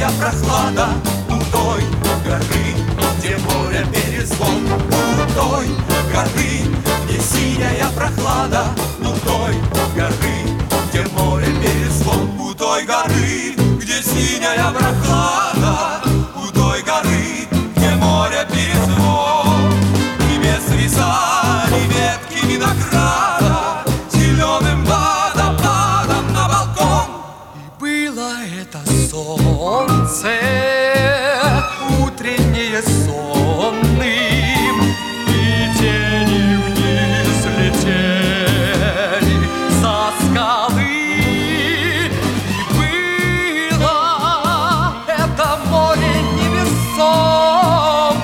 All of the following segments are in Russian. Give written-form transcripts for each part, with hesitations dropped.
прохлада у той горы, где море перезвон. У той горы, где синяя прохлада, у той горы, где море перезвон. У той горы, где синяя прохлада, у той горы, где море перезвон. Тебе свисали ветки винограда зеленым водопадом на балкон. И было это солнце утреннее сонным, и тени вниз летели со скалы. И было это море невесомым,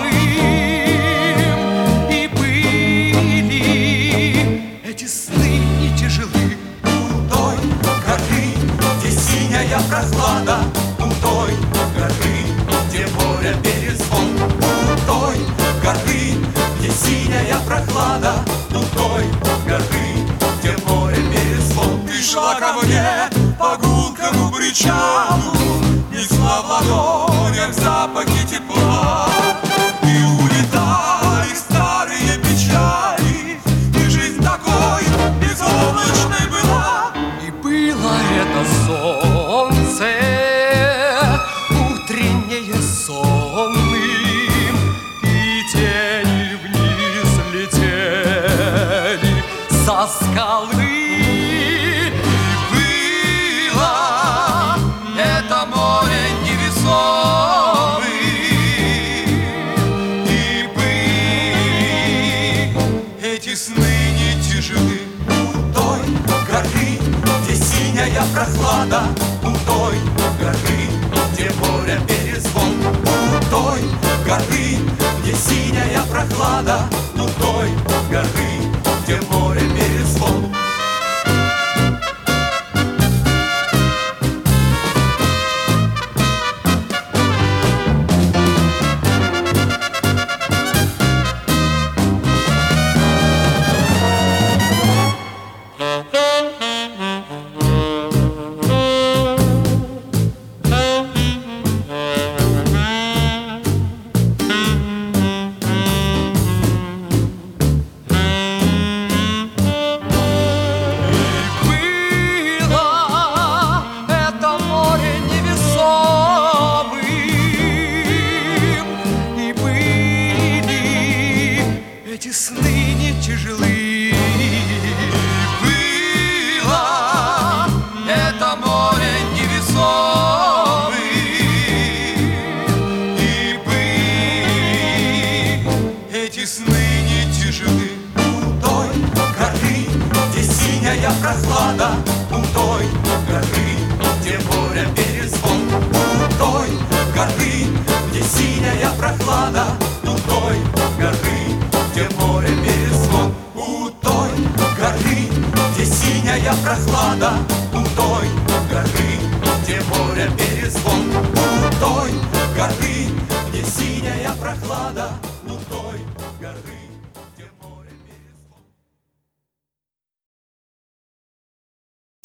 и были эти сны не тяжелы. У той горы, где синяя прохлада, у той горы, где море перезвон. У той горы, где синяя прохлада, у той горы, где море перезвон. Ты шла ко мне по гулкому причалу, несла в ладонях запахи тепла. И улетали старые печали, и жизнь такой безоблачной была. И было это солнце утреннее сонным, и тени вниз летели со скалы. И было это море невесомым, и были эти сны не тяжелы. У той горы, где синяя прохлада, у той горы, где море перезвон. У той горы, где синяя прохлада, у той горы, где море перезвон. Эти сны не тяжелы. Было это море невесомым.